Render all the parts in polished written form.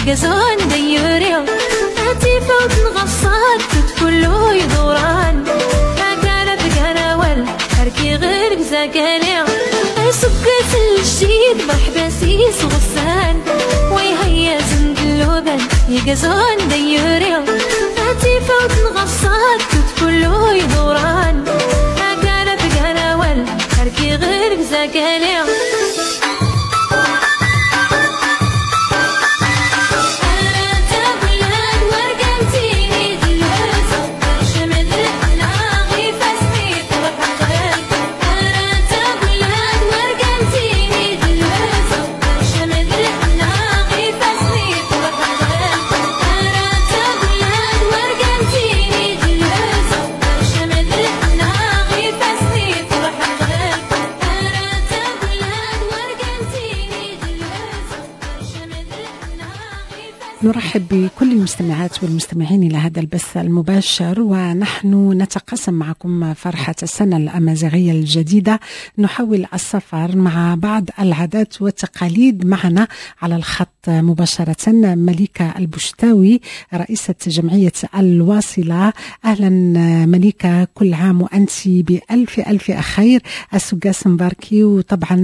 يقزون ديوريو أتي فوت نغصات كله يدوران أقال بقراول أركي غير بزاقاليو سكت الجديد محبسيس غصان ويهيا زندلوبان يقزون ديوريو أتي فوت نغصات كله يدوران أقال بقراول أركي غير بزاقاليو نرحب بكل المستمعات والمستمعين إلى هذا البث المباشر، ونحن نتقاسم معكم فرحة السنة الأمازيغية الجديدة. نحاول السفر مع بعض العادات والتقاليد. معنا على الخط مباشرة مليكة البشتاوي رئيسة جمعية الواصلة. أهلا مليكة، كل عام وأنت بألف ألف خير. السقاس مباركي، وطبعا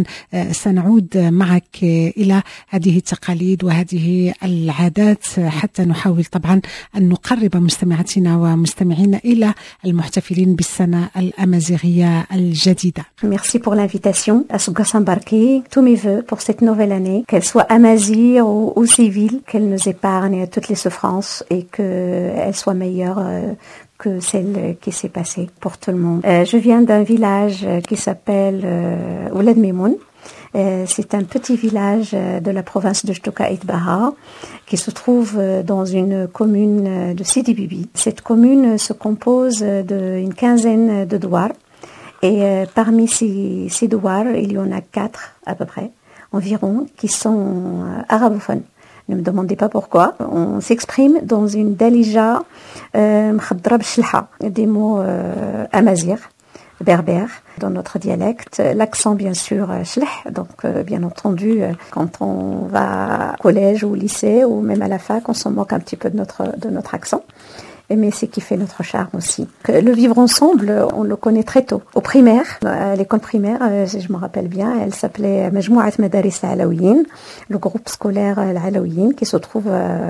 سنعود معك إلى هذه التقاليد وهذه العادات حتى نحاول طبعا أن نقرب مستمعاتنا ومستمعينا إلى المحتفلين بالسنة الأمازيغية الجديدة. Merci pour l'invitation à Sougas Mbarki. Tous mes vœux pour cette nouvelle année, qu'elle soit amazigh ou civile, qu'elle nous épargne toutes les souffrances et qu'elle soit meilleure que celle qui s'est passée pour tout le monde. Je viens d'un village qui s'appelle Oulad Memoun. C'est un petit village de la province de Jtouka Bahar qui se trouve dans une commune de Sidi Bibi. Cette commune se compose d'une quinzaine de douars et parmi ces douars, il y en a 4 à peu près environ qui sont arabophones. Ne me demandez pas pourquoi. On s'exprime dans une dalija mkhaddra b'shlha, des mots amazigh, berbère dans notre dialecte. L'accent bien sûr shleh, donc bien entendu quand on va au collège ou au lycée ou même à la fac, on s'en moque un petit peu de notre accent. Mais c'est qui fait notre charme aussi. Le vivre ensemble, on le connaît très tôt. Au primaire, à l'école primaire, je me rappelle bien, elle s'appelait Majmou'at Madaris al-Alawiyin, le groupe scolaire al-Alawiyin qui se trouve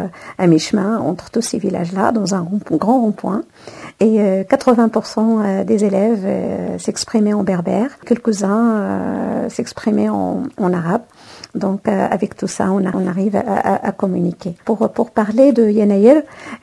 à mi-chemin entre tous ces villages-là, dans un grand rond-point. Et 80% des élèves s'exprimaient en berbère, quelques-uns s'exprimaient en arabe. Donc avec tout ça, on arrive à communiquer. Pour parler de Yanayir,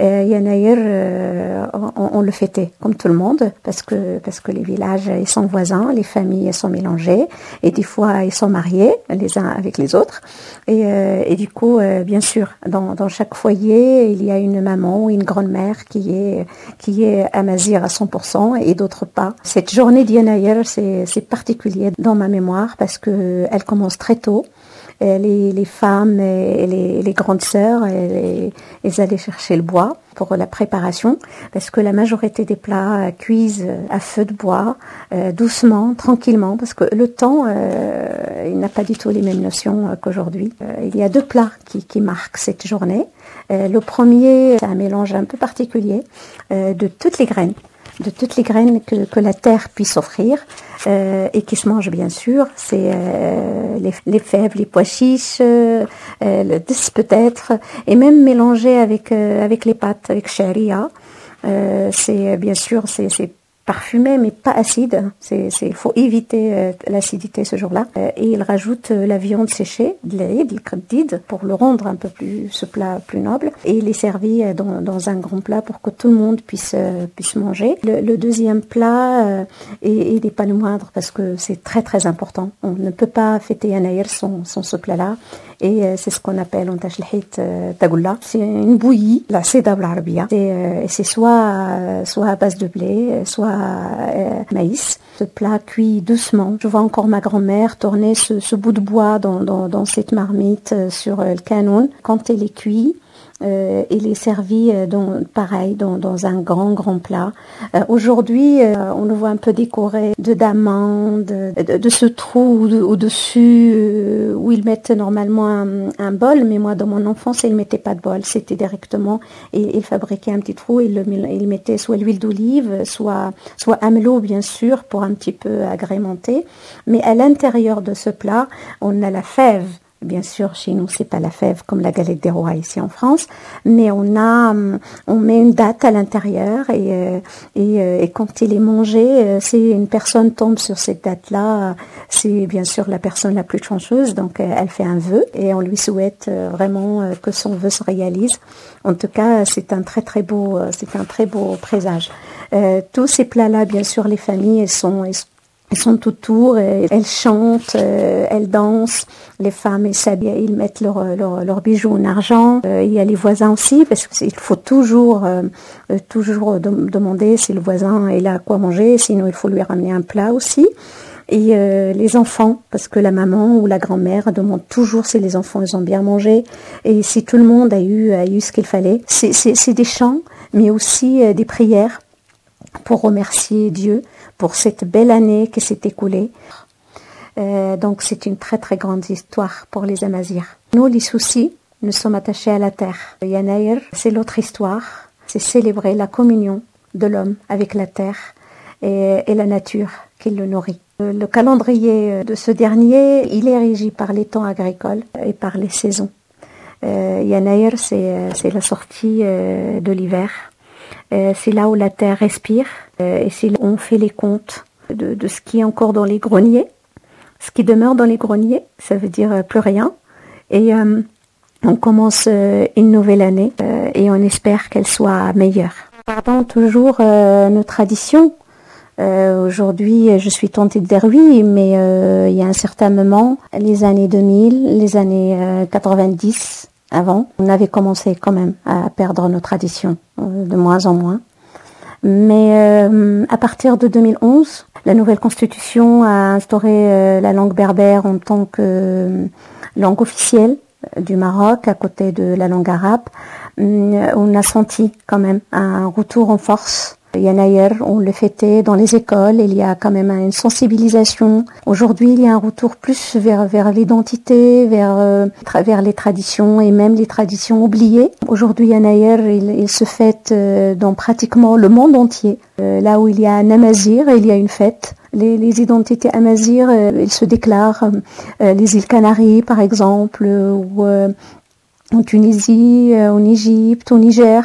on le fêtait comme tout le monde parce que les villages ils sont voisins, les familles elles sont mélangées et des fois ils sont mariés les uns avec les autres et du coup bien sûr dans chaque foyer il y a une maman ou une grand-mère qui est amazigh à 100% et d'autres pas. Cette journée d'Yanayir c'est particulier dans ma mémoire parce que elle commence très tôt. Les femmes et les grandes sœurs, elles allaient chercher le bois pour la préparation, parce que la majorité des plats cuisent à feu de bois, doucement, tranquillement, parce que le temps, il n'a pas du tout les mêmes notions qu'aujourd'hui. Il y a 2 plats qui marquent cette journée. Le premier, c'est un mélange un peu particulier de toutes les graines que la terre puisse offrir et qui se mangent bien sûr, c'est les fèves, les pois chiches, le dis peut-être, et même mélangé avec les pâtes, avec sharia. C'est bien sûr c'est parfumé mais pas acide. Il faut éviter l'acidité ce jour-là. Et il rajoute la viande séchée, de l'Aïd, le khaddid, pour le rendre un peu plus, ce plat plus noble. Et il est servi dans un grand plat pour que tout le monde puisse manger. Le deuxième plat est des pas le moindre parce que c'est très très important. On ne peut pas fêter Yanayir sans ce plat-là. Et c'est ce qu'on appelle en tajlhit tagoula. C'est une bouillie, la seda l'arabia. Et c'est soit à base de blé, soit maïs. Ce plat cuit doucement. Je vois encore ma grand-mère tourner ce bout de bois dans cette marmite sur le canon. Quand elle est cuit, Il est servi pareil dans un grand plat. Aujourd'hui, on le voit un peu décoré d'amandes, de ce trou au-dessus où ils mettent normalement un bol. Mais moi, dans mon enfance, ils ne mettaient pas de bol. C'était directement, ils fabriquaient un petit trou, ils mettaient soit l'huile d'olive, soit amelot, bien sûr, pour un petit peu agrémenter. Mais à l'intérieur de ce plat, on a la fève. Bien sûr, chez nous, c'est pas la fève comme la galette des rois ici en France, mais on met une date à l'intérieur et quand il est mangé, si une personne tombe sur cette date-là, c'est bien sûr la personne la plus chanceuse, donc elle fait un vœu et on lui souhaite vraiment que son vœu se réalise. En tout cas, c'est un très beau présage. Tous ces plats-là, bien sûr, les familles, elles sont autour, elles chantent, elles dansent. Les femmes, elles s'habillent, ils mettent leurs bijoux en argent. Il y a les voisins aussi, parce qu'il faut toujours demander si le voisin est là à quoi manger, sinon il faut lui ramener un plat aussi. Et les enfants, parce que la maman ou la grand-mère demande toujours si les enfants ils ont bien mangé et si tout le monde a eu ce qu'il fallait. C'est des chants, mais aussi des prières pour remercier Dieu pour cette belle année qui s'est écoulée. Donc c'est une très grande histoire pour les Amazirs. Nous, les Soucis, nous sommes attachés à la terre. Yanaïr, c'est l'autre histoire. C'est célébrer la communion de l'homme avec la terre et la nature qui le nourrit. Le calendrier de ce dernier, il est régi par les temps agricoles et par les saisons. Yanaïr, c'est la sortie de l'hiver. C'est là où la terre respire et c'est là où on fait les comptes de ce qui est encore dans les greniers. Ce qui demeure dans les greniers, ça veut dire plus rien. Et on commence une nouvelle année et on espère qu'elle soit meilleure. Pardon, toujours nos traditions. Aujourd'hui, je suis tentée de dire oui, mais il y a un certain moment, les années 2000, les années 90, avant, on avait commencé quand même à perdre nos traditions, de moins en moins. Mais à partir de 2011, la nouvelle constitution a instauré la langue berbère en tant que langue officielle du Maroc, à côté de la langue arabe. On a senti quand même un retour en force. Yanaïr, on le fêtait dans les écoles, il y a quand même une sensibilisation. Aujourd'hui, il y a un retour plus vers l'identité, vers les traditions et même les traditions oubliées. Aujourd'hui, Yanaïr, il se fête dans pratiquement le monde entier. Là où il y a un Amazir, il y a une fête. Les identités Amazir, ils se déclarent. Les îles Canaries, par exemple, ou en Tunisie, en Égypte, au Niger.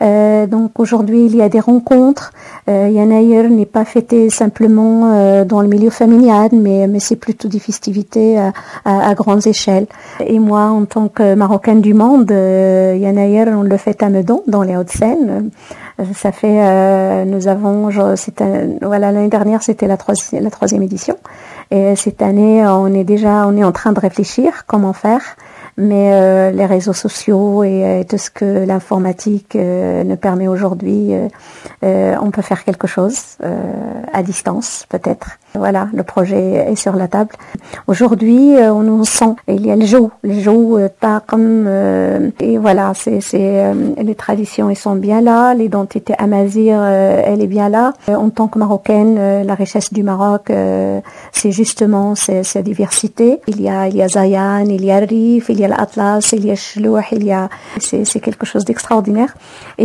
Donc aujourd'hui, il y a des rencontres. Yanaïr n'est pas fêté simplement dans le milieu familial, mais c'est plutôt des festivités à grandes échelles. Et moi, en tant que Marocaine du monde, Yanaïr, on le fête à Meudon, dans les Hauts-de-Seine. Ça fait, nous avons, l'année dernière, c'était la troisième édition. Et cette année, on est en train de réfléchir comment faire. Mais les réseaux sociaux et tout ce que l'informatique nous permet aujourd'hui, on peut faire quelque chose à distance peut-être. Voilà, le projet est sur la table. Aujourd'hui, on nous sent. Il y a le jour pas comme et voilà, c'est les traditions, elles sont bien là, l'identité amazigh, elle est bien là. En tant que Marocaine, la richesse du Maroc, c'est justement sa diversité. Il y a Zayan, il y a Rif, il y a l'Atlas, il y a Chlouh, c'est quelque chose d'extraordinaire.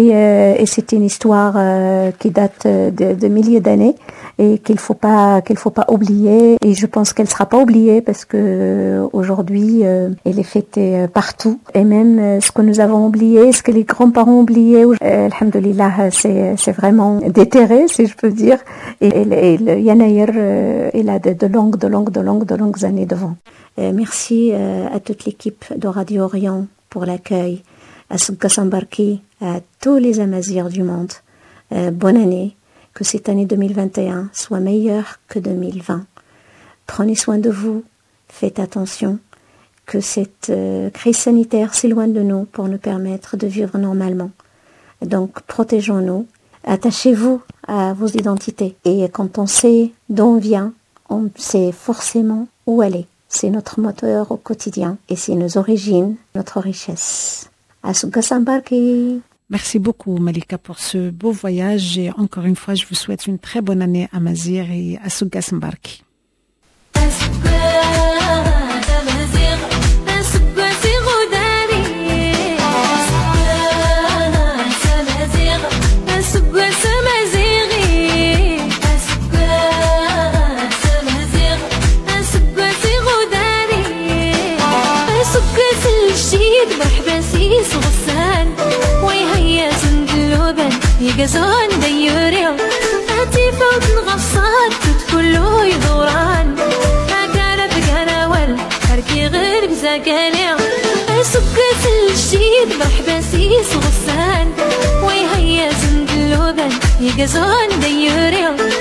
Et c'est une histoire qui date de milliers d'années et qu'il faut pas oublier. Et je pense qu'elle sera pas oubliée parce que aujourd'hui, elle est fêtée partout. Et même ce que nous avons oublié, ce que les grands-parents ont oublié, alhamdoulilah, c'est vraiment déterré, si je peux dire. Et le Yanaïr, il a de longues années devant. Merci à toute l'équipe de Radio Orient pour l'accueil, à Soubka Sambarki, à tous les Amazirs du monde. Bonne année, que cette année 2021 soit meilleure que 2020. Prenez soin de vous, faites attention, que cette crise sanitaire s'éloigne de nous pour nous permettre de vivre normalement. Donc protégeons-nous, attachez-vous à vos identités. Et quand on sait d'où on vient, on sait forcément où aller. C'est notre moteur au quotidien et c'est nos origines, notre richesse. Asuka Sambarki. Merci beaucoup Malika pour ce beau voyage et encore une fois je vous souhaite une très bonne année à Mazir et à Asuka Sambarki. يقزون ديوريو أتي فوق نغصات كله يدوران هكذا بقنا ول هركي غير بزاقانيو سكت الشيد بحباسيس غصان ويهيا زندلوبان يقزون ديوريو